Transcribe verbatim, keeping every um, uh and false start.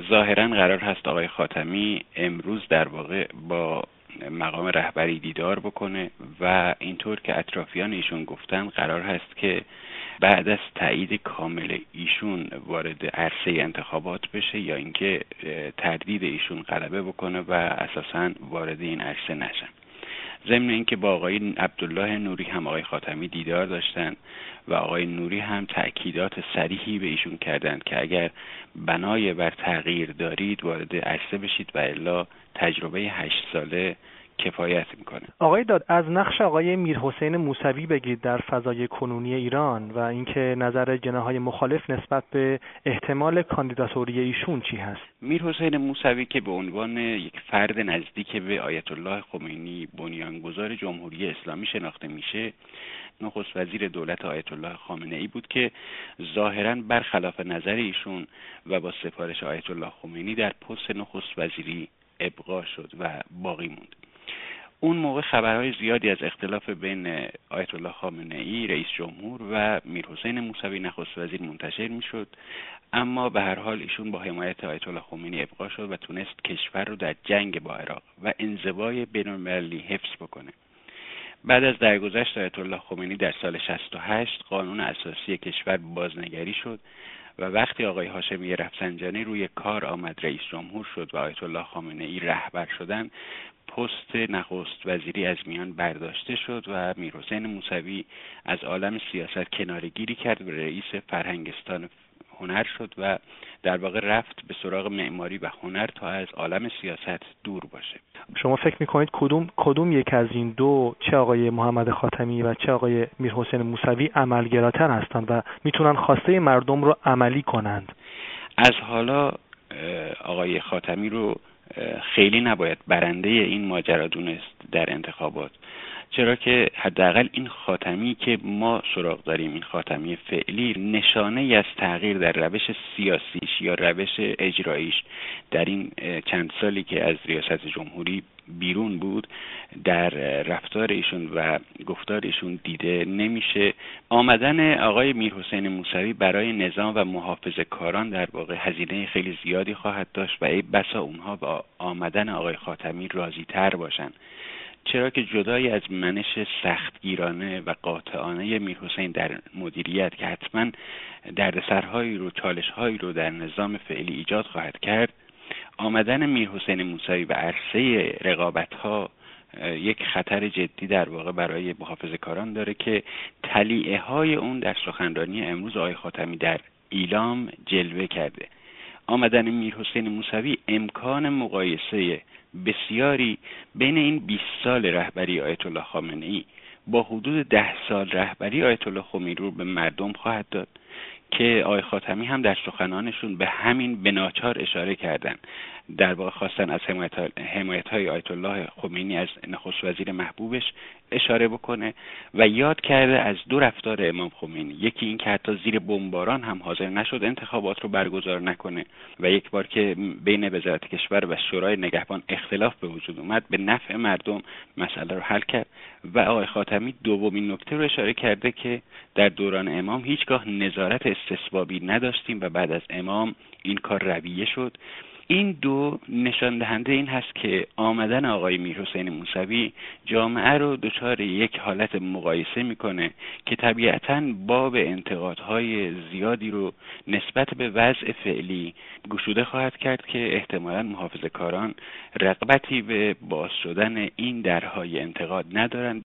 ظاهرا قرار هست آقای خاتمی امروز در واقع با مقام رهبری دیدار بکنه و اینطور که اطرافیان ایشون گفتن قرار هست که بعد از تایید کامل ایشون وارد عرصه انتخابات بشه یا اینکه تردید ایشون غلبه بکنه و اساساً وارد این عرصه نشن. ضمن اینکه با آقای عبدالله نوری هم آقای خاتمی دیدار داشتن و آقای نوری هم تأکیدات صریحی به ایشون کردند که اگر بنای بر تغییر دارید وارد عرصه بشید و الا تجربه هشت ساله کفایت میکنه. آقای داد، از نقش آقای میرحسین موسوی بگید در فضای کنونی ایران و اینکه نظر جناح‌های مخالف نسبت به احتمال کاندیداتوری ایشون چی هست؟ میرحسین موسوی که به عنوان یک فرد نزدیک به آیت الله خمینی بنیانگذار جمهوری اسلامی شناخته میشه، نخست وزیر دولت آیت الله خامنه ای بود که ظاهراً برخلاف نظر ایشون و با سفارش آیت الله خمینی در پست نخست وزیری ابقا شد و باقی موند. اون موقع خبرهای زیادی از اختلاف بین آیت الله خامنه ای رئیس جمهور و میرحسین موسوی نخست وزیر منتشر میشد، اما به هر حال ایشون با حمایت آیت الله خمینی ابقا شد و تونست کشور رو در جنگ با عراق و انزوای بین‌المللی حفظ بکنه. بعد از درگذشت آیت الله خمینی در سال شصت و هشت قانون اساسی کشور بازنگری شد و وقتی آقای هاشمی رفسنجانی روی کار آمد رئیس جمهور شد و آیت الله خامنه ای رهبر شدن، پست نخست وزیری از میان برداشته شد و میرحسین موسوی از عالم سیاست کناره‌گیری کرد و رئیس فرهنگستان هنر شد و در واقع رفت به سراغ معماری و هنر تا از عالم سیاست دور باشه. شما فکر میکنید کدوم کدوم یک از این دو، چه آقای محمد خاتمی و چه آقای میرحسین موسوی، عملگراتر هستند و میتونن خواسته مردم رو عملی کنند؟ از حالا آقای خاتمی رو خیلی نباید برنده این ماجرا دونست در انتخابات، چرا که حداقل این خاتمی که ما سراغ داریم، این خاتمی فعلی، نشانه ای از تغییر در روش سیاسیش یا روش اجراییش در این چند سالی که از ریاست جمهوری بیرون بود در رفتار ایشون و گفتار ایشون دیده نمیشه. آمدن آقای میرحسین موسوی برای نظام و محافظه کاران در واقع هزینه خیلی زیادی خواهد داشت و ای بسا اونها با آمدن آقای خاتمی راضی تر باشن، چرا که جدای از منش سختگیرانه و قاطعانه میرحسین در مدیریت که حتما دردسرهایی رو، چالشهایی رو در نظام فعلی ایجاد خواهد کرد، آمدن میرحسین موسوی به عرصه رقابت‌ها یک خطر جدی در واقع برای محافظه‌کاران داره که تلیعه‌های اون در سخنرانی امروز آقای خاتمی در ایلام جلوه کرده. آمدن میرحسین موسوی امکان مقایسه بسیاری بین این بیست سال رهبری آیت الله خامنه ای با حدود ده سال رهبری آیت الله خمینی رو به مردم خواهد داد که آقای خاتمی هم در سخنانشون به همین بناچار اشاره کردن. در واقع خواستن از حمایت های آیت الله خمینی از نخست وزیر محبوبش اشاره بکنه و یاد کرده از دو رفتار امام خمینی، یکی این که حتی زیر بمباران هم حاضر نشد انتخابات رو برگزار نکنه و یک بار که بین وزارت کشور و شورای نگهبان اختلاف به وجود اومد به نفع مردم مسئله رو حل کرد و آقای خاتمی دومین نکته رو اشاره کرده که در دوران امام هیچگاه نظارت استصوابی نداشتیم و بعد از امام این کار رویه شد. این دو نشان دهنده این هست که آمدن آقای میرحسین موسوی جامعه رو دچار یک حالت مقایسه میکنه که طبیعتاً باب انتقادهای زیادی رو نسبت به وضع فعلی گشوده خواهد کرد که احتمالاً محافظه‌کاران رغبتی به باز شدن این درهای انتقاد ندارند.